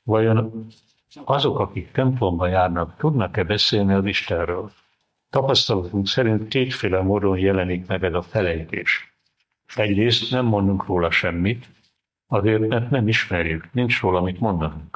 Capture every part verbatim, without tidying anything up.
Vajon azok, akik templomba járnak, tudnak-e beszélni az Istenről? Tapasztalatunk szerint kétféle módon jelenik meg ez a felejtés. Egyrészt nem mondunk róla semmit, azért, mert nem ismerjük, nincs róla mit mondanunk.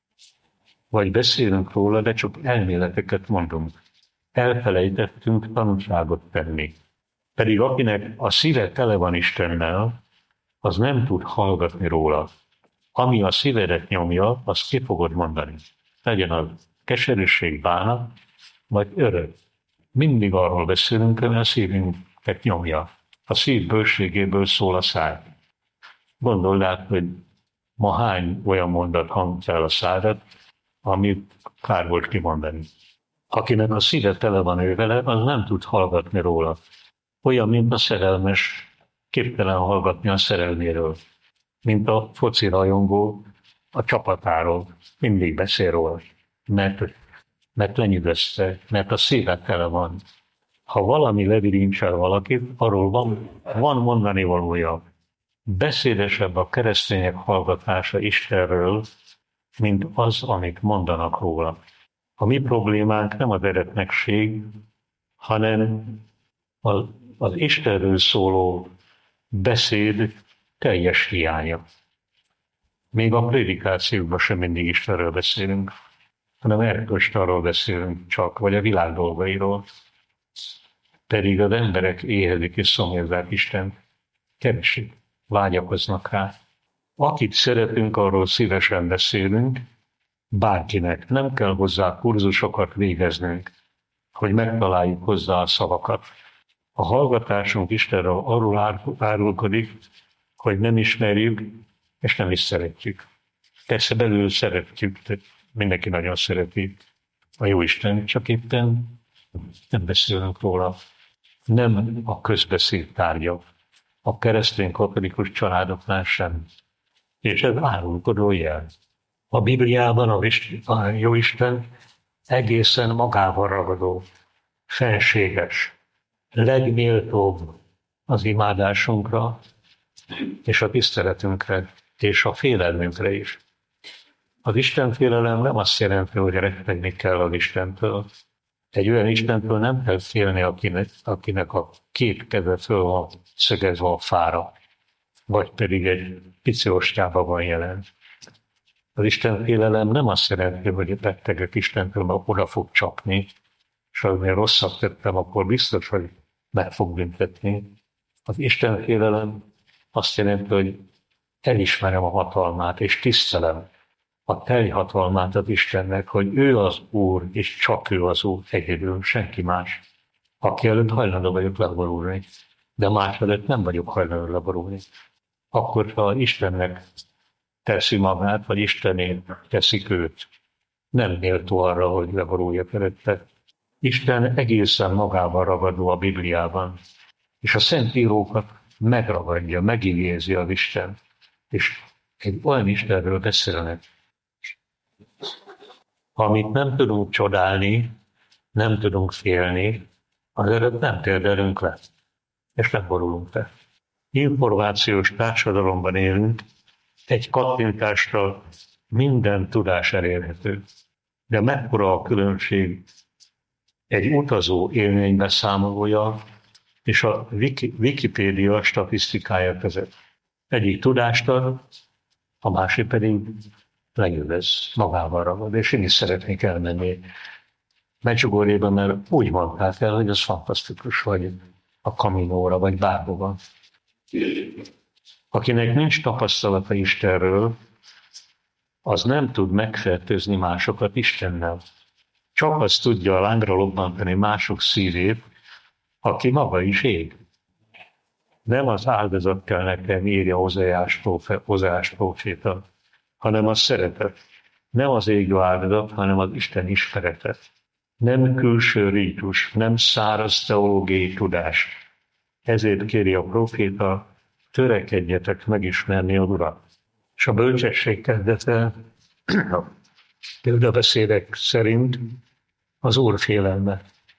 Vagy beszélünk róla, de csak elméleteket mondunk. Elfelejtettünk tanúságot tenni. Pedig akinek a szíve tele van Istennel, az nem tud hallgatni róla. Ami a szívedet nyomja, azt ki fogod mondani. Legyen az keserűség, bánat, vagy öröm. Mindig arról beszélünk, hogy a szívünket nyomja. A szív bőségéből szól a száj. Gondold át, hogy ma hány olyan mondat hangja el a szádat, amit kár volt kimondani. Akinek a szíve tele van ő vele, az nem tud hallgatni róla. Olyan, mint a szerelmes, képtelen hallgatni a szerelméről. Mint a foci rajongó a csapatáról. Mindig beszél róla, mert, mert lenyűgözte, mert a szíve tele van. Ha valami levirincsel valakit, arról van, van mondani valója. Beszédesebb a keresztények hallgatása Istenről, mint az, amit mondanak róla. A mi problémánk nem az eretnekség, hanem az, az Istenről szóló beszéd teljes hiánya. Még a prédikációkban sem mindig Istenről beszélünk, hanem erkölcst arról beszélünk csak, vagy a világ dolgairól. Pedig az emberek éhezik és szomjazzák Istent, keresik, vágyakoznak rá. Akit szeretünk, arról szívesen beszélünk, bárkinek. Nem kell hozzá kurzusokat végeznünk, hogy megtaláljuk hozzá a szavakat. A hallgatásunk Istenről arról árulkodik, hogy nem ismerjük, és nem is szeretjük. Persze belül szeretjük, mindenki nagyon szereti a Jóisten, csak éppen nem beszélünk róla. Nem a közbeszéd tárgya. A keresztény katolikus családoknál sem. És ez árulkodó jel. A Bibliában a, a Jóisten egészen magával ragadó, fenséges, legméltóbb az imádásunkra, és a tiszteletünkre, és a félelmünkre is. Az Istenfélelem nem azt jelenti, hogy rettegni kell az Istentől. Egy olyan Istentől nem kell félni, akinek, akinek a két keze föl van szögezve a fára, vagy pedig egy pici ostjában van jelen. Az Istenfélelem nem azt jelenti, hogy rettegek Istentől, mert oda fog csapni, és ha én rosszat tettem, akkor biztos, hogy meg fog büntetni. Az Istenfélelem azt jelenti, hogy elismerem a hatalmát, és tisztelem a teljhatalmát az Istennek, hogy ő az Úr, és csak ő az Úr, egyedül, senki más. Aki előtt hajlandó vagyok leborulni, de más előtt nem vagyok hajlandó leborulni. Akkor, ha Istennek teszi magát, vagy Istenén teszik őt, nem méltó arra, hogy leboruljak előtte. Isten egészen magában ragadó a Bibliában, és a Szentírókat megragadja, megigézi az Isten, és egy olyan Istenről beszélnek, amit nem tudunk csodálni, nem tudunk félni, az előtt nem térdelünk le, és nem borulunk le. Információs társadalomban élünk, egy kattintásra minden tudás elérhető. De mekkora a különbség egy utazó élménybeszámolója és a Wiki, Wikipédia statisztikája között. Egyik tudást ad, a másik pedig lenyűgöz, magával ragad, és én is szeretnék elmenni Medjugorjéba, mert úgy mondták el, hogy az fantasztikus, vagy a Caminóra, vagy bárhova. Akinek nincs tapasztalata Istenről, az nem tud megfertőzni másokat Istennel. Csak az tudja a lángra lobbantani mások szívét, aki maga is ég. Nem az áldozat kell nekem, írja Ozeás próféta, hanem a szeretet. Nem az égő áldozat, hanem az Isten ismerete. Nem külső rítus, nem száraz teológiai tudás. Ezért kéri a próféta, törekedjetek megismerni az Urat. És a bölcsesség kezdete, a példabeszédek szerint az Úr félelme.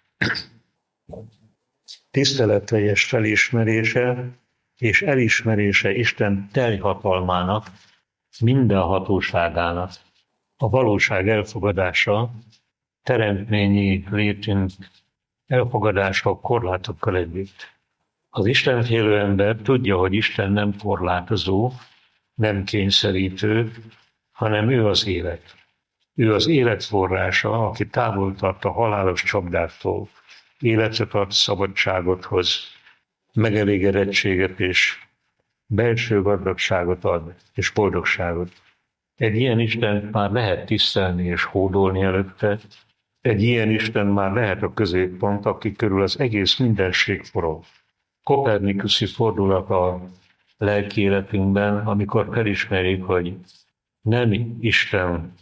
Tiszteletteljes felismerése és elismerése Isten teljhatalmának, minden hatóságának, A valóság elfogadása, teremtményi létünk elfogadása korlátokkal együtt. Az istenfélő ember tudja, hogy Isten nem korlátozó, nem kényszerítő, hanem ő az élet. Ő az élet forrása, aki távol tart a halálos csapdáktól, életet ad, szabadságot hoz, megelégedettséget és belső gazdagságot ad, és boldogságot. Egy ilyen Istent már lehet tisztelni és hódolni előtte, egy ilyen Isten már lehet a középpont, aki körül az egész mindenség forog. Kopernikuszi fordulat a lelki életünkben, amikor felismerjük, hogy nem Isten,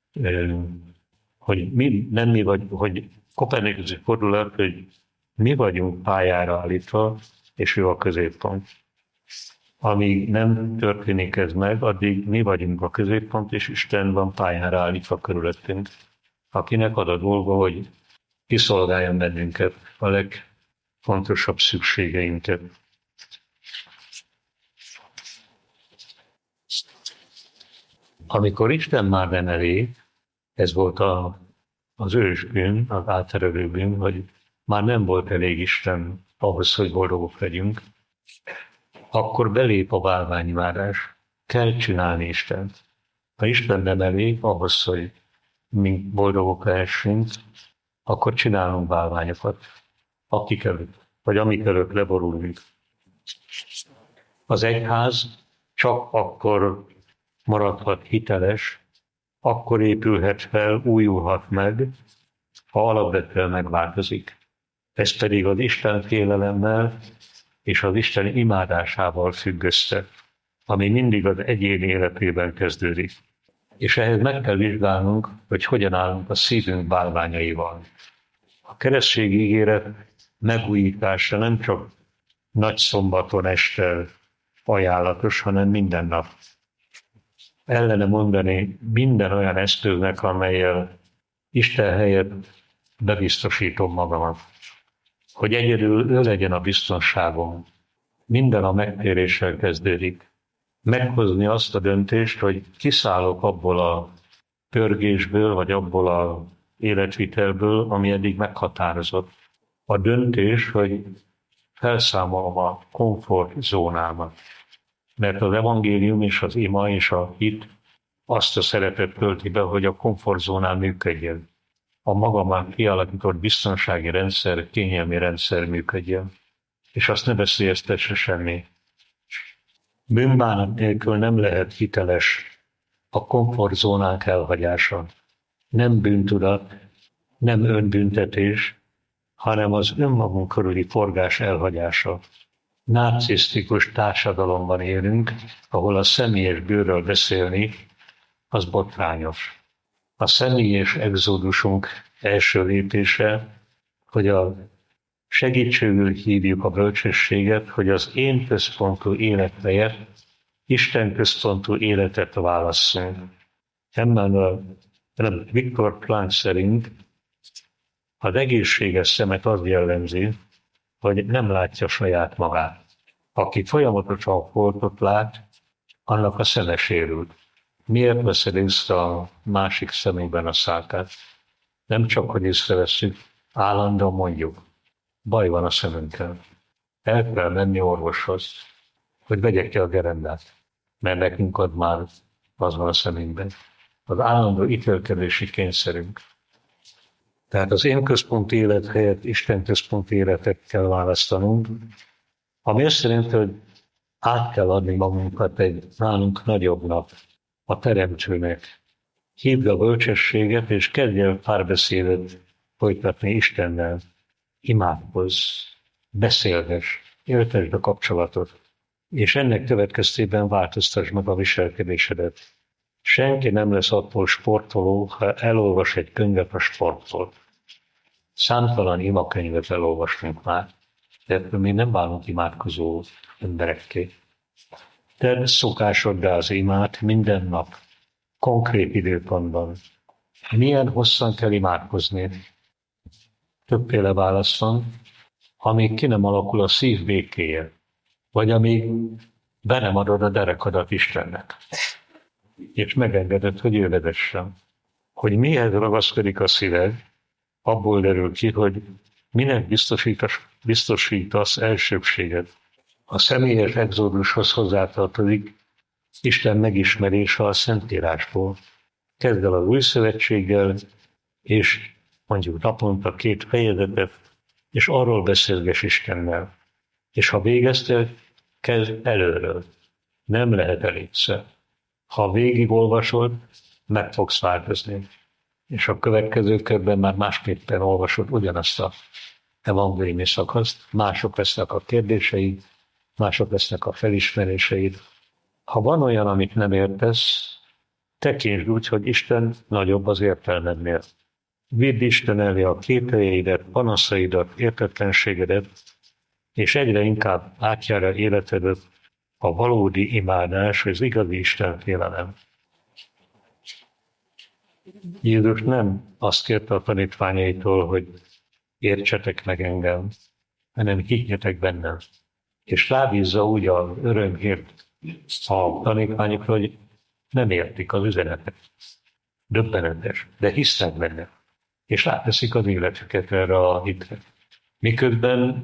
hogy mi, nem mi vagy, hogy Kopernikuszi fordulat, hogy mi vagyunk pályára állítva, és ő a középpont. Amíg nem történik ez meg, addig mi vagyunk a középpont, és Isten van pályára állítva körülöttünk, akinek az a dolga, hogy kiszolgáljon bennünket, a legfontosabb szükségeinket. Amikor Isten már nem elég, ez volt a, az ősbűn, az átterelő bűn, hogy már nem volt elég Isten ahhoz, hogy boldogok legyünk, akkor belép a bálványimádás. Kell csinálni Istent. Ha Isten nem elég ahhoz, hogy mi boldogok lehessünk, akkor csinálunk bálványokat, akik előtt, vagy amik előtt leborulunk. Az egyház csak akkor maradhat hiteles, akkor épülhet fel, újulhat meg, ha alapvetően megváltozik. Ez pedig az Isten félelemmel és az Isten imádásával függ össze, ami mindig az egyén életében kezdődik. És ehhez meg kell vizsgálnunk, hogy hogyan állunk a szívünk bálványaival. A keresztség ígéret megújítása nem csak nagy szombaton este ajánlatos, hanem minden nap. Ellene mondani minden olyan eszköznek, amellyel Isten helyett bebiztosítom magamat. Hogy egyedül ő legyen a biztonságom. Minden a megtéréssel kezdődik. Meghozni azt a döntést, hogy kiszállok abból a pörgésből, vagy abból a életvitelből, ami eddig meghatározott. A döntés, hogy felszámolom a komfortzónámat. Mert az evangélium és az ima és a hit azt a szerepet tölti be, hogy a komfortzónán működjön. A magamán kialakított biztonsági rendszer, kényelmi rendszer működjön. És azt ne veszélyeztesse semmi. Bűnbánat nélkül nem lehet hiteles a komfortzónák elhagyása. Nem bűntudat, nem önbüntetés, hanem az önmagunk körüli forgás elhagyása. Narcisztikus társadalomban élünk, ahol a személyes bőrről beszélni, az botrányos. A személyes exodusunk első lépése, hogy a segítségül hívjuk a bölcsességet, hogy az én központú élet helyett Isten központú életet válasszunk. Emmanuel, nem, Viktor Frankl szerint az egészséges szemet az jellemzi, hogy nem látja saját magát. Aki folyamatosan foltot lát, annak a szeme sérült. Miért veszed észre a másik szemében a szálkát? Nem csak, hogy észrevesszük, állandóan mondjuk. Baj van a szemünkkel. El kell menni orvoshoz, hogy vegye ki a gerendát, mert nekünk ad már az van a szemünkben. Az állandó ítélkedési kényszerünk. Tehát az én központi élet helyett Isten központi életet kell választanunk, ami azt jelenti, hogy át kell adni magunkat egy nálunk nagyobbnak, a Teremtőnek. Hívd a bölcsességet, és kezdj el párbeszédet folytatni Istennel. Imádkozz, beszélgess, éltesd a kapcsolatot, és ennek következtében változtasd meg a viselkedésedet. Senki nem lesz attól sportoló, ha elolvas egy könyvet a sportról. Számtalan imakönyvet elolvastunk már, de mi nem válunk imádkozó emberekké. Tedd szokásoddá az imát minden nap, konkrét időpontban. Milyen hosszan kell imádkozni? Többféle válasz van, amíg ki nem alakul a szív békéje, vagy amíg be nem adod a derekadat Istennek. és megengedett, hogy ő vezessen. Hogy mihez ragaszkodik a szíved, abból derül ki, hogy minek biztosítasz, biztosítasz elsőbséget. A személyes exodushoz hozzátartozik Isten megismerése a Szentírásból. Kezd el az új szövetséggel, és mondjuk naponta két fejezetet, és arról beszélges Istennel. És ha végeztél, kezd előről. Nem lehet elégszer. Ha végigolvasod, meg fogsz változni. És a következő körben már másképpen olvasod ugyanazt a evangéliumi szakaszt, mások lesznek a kérdéseid, mások lesznek a felismeréseid. Ha van olyan, amit nem értesz, tekintsd úgy, hogy Isten nagyobb az értelmednél. Vidd Isten elé a kételjeidet, panaszaidat, értetlenségedet, és egyre inkább átjárja életedet a valódi imádás, az igazi Isten félelem. Jézus nem azt kérte a tanítványaitól, hogy értsetek meg engem, hanem higgyetek bennem. És rábízza úgy az örömhírt a tanítványokra, hogy nem értik az üzenetet. Döbbenetes, de hisznek benne. És ráteszik az életüket erre a hitre. Miközben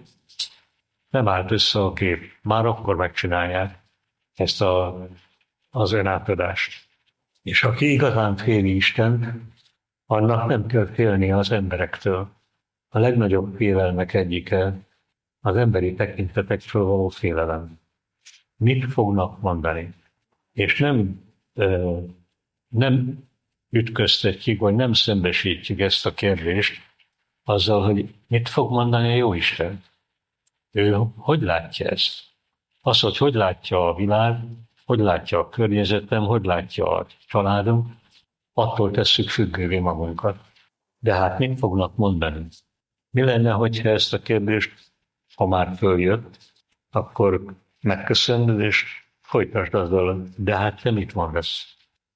nem állt össze a kép. Már akkor megcsinálják ezt a, az önátadást. És aki igazán féli Istent, annak nem kell félni az emberektől. A legnagyobb félelmek egyike az emberi tekintetektől való félelem. Mit fognak mondani? És nem, ö, nem ütköztetjük, vagy nem szembesítjük ezt a kérdést azzal, hogy mit fog mondani a Jóisten. Ő hogy látja ezt? Az, hogy hogy látja a világ, hogy látja a környezetem, hogy látja a családom, attól tesszük függővé magunkat. De hát mit fognak mondani? Mi lenne, hogyha ezt a kérdést, ha már följött, akkor megköszönöd, és folytasd azzal, de hát te mit mondasz?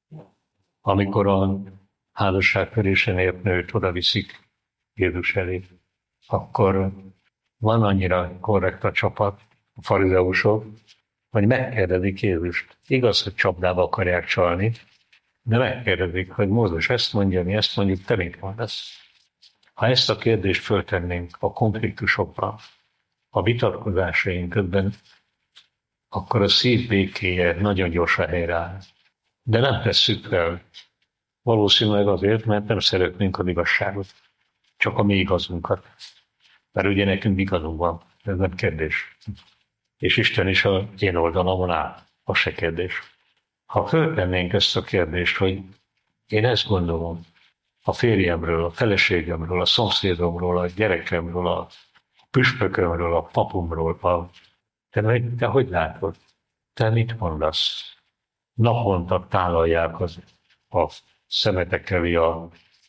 Amikor a házasságtörésen ért nőt oda viszik Jézus elé, akkor van annyira korrekt a csapat, a farizeusok, hogy megkérdezik Jézust. Igaz, hogy csapdába akarják csalni, de megkérdezik, hogy Mózes ezt mondja, mi ezt mondjuk, te mit mondasz? Ha ezt a kérdést föltennénk a konfliktusokra, a vitatkozásaink közben, akkor a szív békéje nagyon gyorsan helyreáll. De nem tesszük fel. Valószínűleg azért, mert nem szeretnénk az igazságot, csak a mi igazunkat. Mert ugye nekünk igazunk van, ez nem kérdés. És Isten is az én oldalamon áll, az se kérdés. Ha föltennénk ezt a kérdést, hogy én ezt gondolom a férjemről, a feleségemről, a szomszédomról, a gyerekemről, a püspökömről, a papumról, a... Te, te hogy látod? Te mit mondasz? Naponta tálalják az, a szemetek elé a,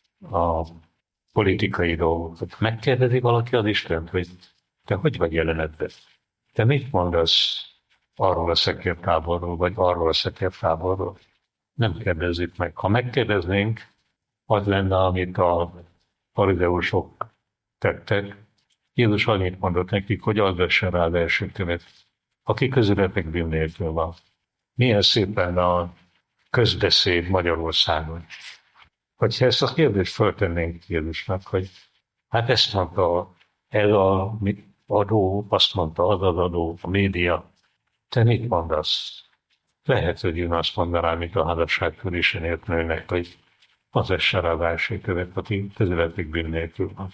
a politikai dolgokat. Megkérdezi valaki az Istent, hogy te hogy vagy jelenetben? Te mit mondasz arról a szekértáborról, vagy arról a szekértáborról? Nem kérdezzük meg. Ha megkérdeznénk, az lenne, amit a farizeusok tettek. Jézus annyit mondott nekik, hogy az vessen rá az első követ, aki közületek bűn nélkül van. Milyen szépen a közbeszéd Magyarországon. Hogyha ezt a kérdést föltennénk Jézusnak, hogy hát ezt mondta ez a adó, azt mondta az az adó, a média, te mit mondasz? Lehet, hogy én azt mondanám, mint a házasságtörésen ért nőnek, hogy az essen rá az első követ, aki közületek bűn nélkül van.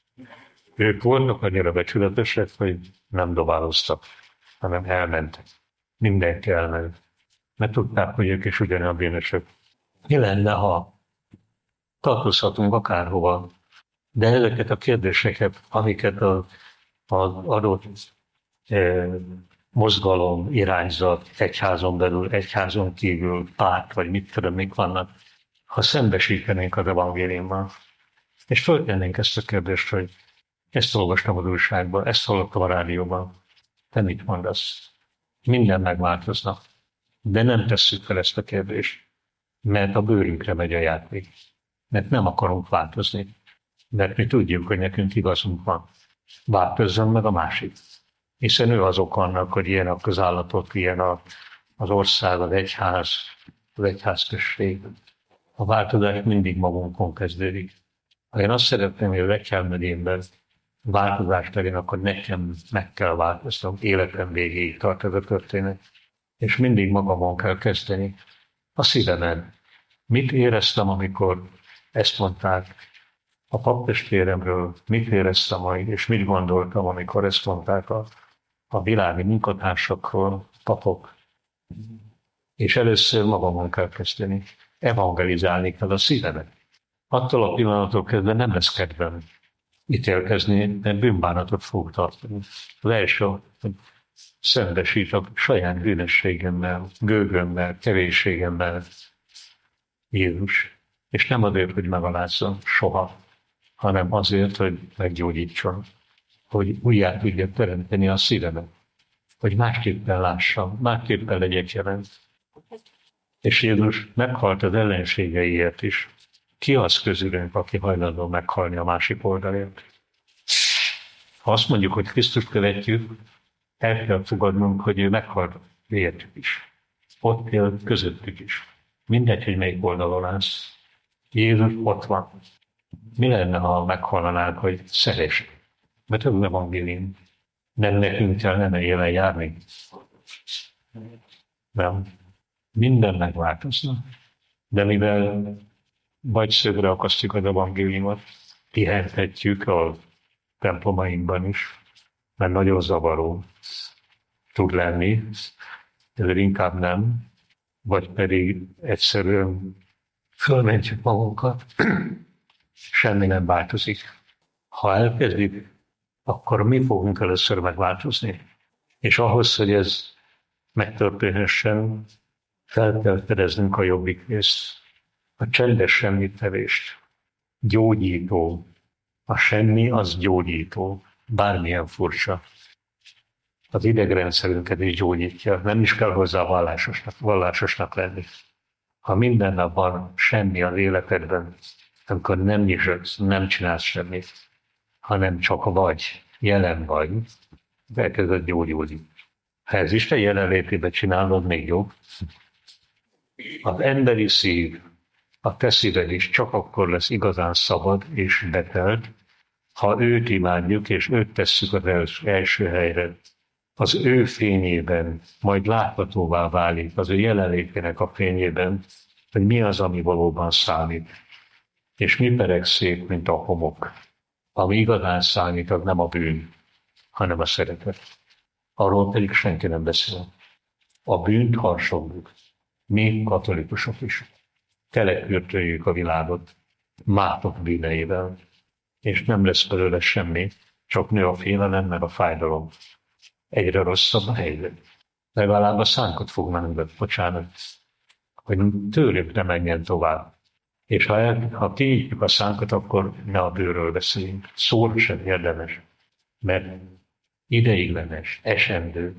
Ők voltak annyira becsületesek, hogy nem dobáloztak, hanem elmentek. Mindenki elment. Mert tudták, hogy ők is ugyanilyen bűnösök. Mi lenne, ha tartozhatunk akárhova, de ezeket a kérdéseket, amiket az, az adott eh, mozgalom, irányzat, egyházon belül, egyházon kívül, párt, vagy mit tudom, mik vannak, ha szembesítenénk az evangéliummal, és föltennénk ezt a kérdést, hogy ezt olvastam az újságban, ezt hallottam a rádióban, te mit mondasz? Minden megváltozna. De nem tesszük fel ezt a kérdést, mert a bőrünkre megy a játék. Mert nem akarunk változni. Mert mi tudjuk, hogy nekünk igazunk van. Változzon meg a másik. Hiszen ő az ok annak, hogy ilyen a közállatot, ilyen a, az ország, az egyház, az egyházközség. A változás mindig magunkon kezdődik. Ha én azt szeretném, hogy a Vegyhár megyénben változás legyen, akkor nekem meg kell változnom. Életem végéig tart ez a történet. És mindig magamon kell kezdeni. A szívemen. Mit éreztem, amikor ezt mondták a paptestvéremről, mit éreztem majd, és mit gondoltam, amikor ezt mondták a, a világi munkatársakról, papok. És először magamon kell kezdeni. Evangelizálni kell a szívemet. Attól a pillanattól kezdve nem lesz kedvem ítélkezni, mert bűnbánatot fog tartani. Az első, hogy szembesít a saját bűnösségemmel, gőgömmel, kevésségemmel Jézus. És nem azért, hogy megalázzon soha, hanem azért, hogy meggyógyítson, hogy újjá tudja teremteni a szívemet, hogy másképpen lássam, másképpen legyek jelent. És Jézus meghalt az ellenségeiért is. Ki az közülünk, aki hajlandó meghalni a másik oldalért? Ha azt mondjuk, hogy Krisztust követjük, el kell fogadnunk, hogy ő meghalt értük is. Ott él közöttük is. Mindegy, hogy melyik oldalon állsz. Jézus ott van. Mi lenne, ha meghallanánk, hogy szeress? Mert ez az evangélium. Nem nekünk kellene élen járni. Nem. Minden megváltozna. De mivel vagy szögre akasztjuk az evangéliumot, pihenhetjük a templomainkban is, mert nagyon zavaró tud lenni, ezért inkább nem, vagy pedig egyszerűen fölmentjük magunkat, semmi nem változik. Ha elkezdjük, akkor mi fogunk először megváltozni. És ahhoz, hogy ez megtörténhessen, fel kell fedeznünk a jobbik részt, a csendes semmittevést. Gyógyító. A semmi az gyógyító. Bármilyen furcsa. Az idegrendszerünket is gyógyítja. Nem is kell hozzá vallásosnak, vallásosnak lenni. Ha minden nap van semmi az életedben, akkor nem nyisodsz, nem csinálsz semmit, hanem csak vagy, jelen vagy, elkezded gyógyulni. Ha ez Isten jelenlétében csinálod, még jobb. Az emberi szív, a te szíved is csak akkor lesz igazán szabad és betelt, ha őt imádjuk, és őt tesszük az első helyre. Az ő fényében majd láthatóvá válik, az ő jelenlétének a fényében, hogy mi az, ami valóban számít. És mi pereg szép, mint a homok. Ami igazán számít, az nem a bűn, hanem a szeretet. Arról pedig senki nem beszél. A bűnt harsoljuk. Mi katolikusok is. Telekürtöljük a világot mátok bűneivel, és nem lesz belőle semmi, csak nő a félelem, meg a fájdalom. Egyre rosszabb a helyzet. Legalább a szánkot fognak be, bocsánat, hogy tőlük ne menjen tovább. És ha, el, ha kinyitjuk a szánkot, akkor ne a bőről beszéljünk. Szóra sem érdemes, mert ideiglenes, esendő,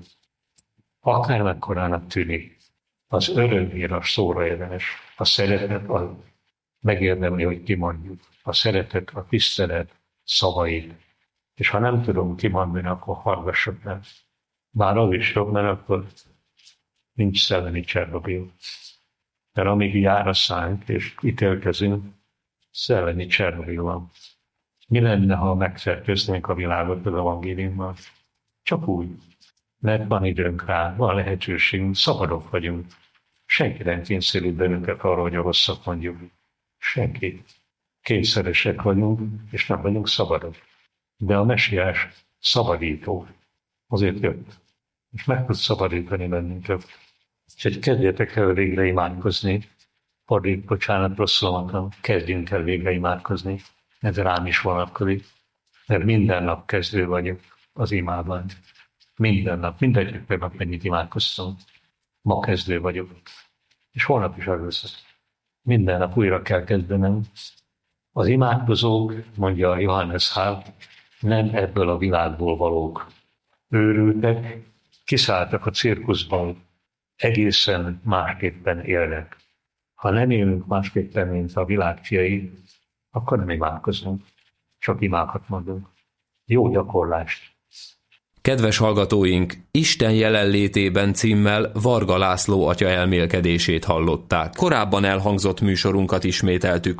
akármekkorának tűnik, az örömére szóra érdemes. A szeretet az megérdemli, hogy kimondjuk. A szeretet, a tisztelet szavait. És ha nem tudom kimondani, akkor hallgassuk meg. Bár az is jobb, mert akkor nincs szellemi Csernobil. Mert amíg jár a szánk, és ítélkezünk, szellemi Csernobil van. Mi lenne, ha megfertőznénk a világot az evangéliummal? Csak úgy. Mert van időnk rá, van lehetőségünk, szabadok vagyunk. Senki nem kényszerít bennünket arra, hogy a rosszat mondjuk. Senki. Kényszeresek vagyunk, és nem vagyunk szabadok. De a Mesiás szabadító. Azért jött. És meg tud szabadítani bennünket. Úgyhogy kezdjetek el végre imádkozni. Fordít, bocsánat, rosszul mondtam, kezdjünk el végre imádkozni. Ez rám is vonatkozik. Mert minden nap kezdő vagyok az imádban. Minden nap, mindegyik nap mennyit imádkoztam. Ma kezdő vagyok. És holnap is az lesz. Minden nap újra kell kezdenem. Az imádkozók, mondja a Johannes Hart, nem ebből a világból valók. Őrültek, kiszálltak a cirkuszban, egészen másképpen élnek. Ha nem élünk másképpen, mint a világ fiai, akkor nem imádkozunk, csak imákat mondunk. Jó gyakorlást! Kedves hallgatóink, Isten jelenlétében címmel Varga László atya elmélkedését hallották. Korábban elhangzott műsorunkat ismételtük.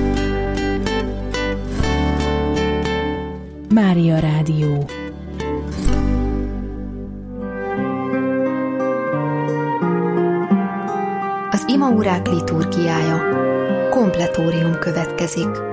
Mária Rádió. Az imaórák liturgiája. Kompletórium következik.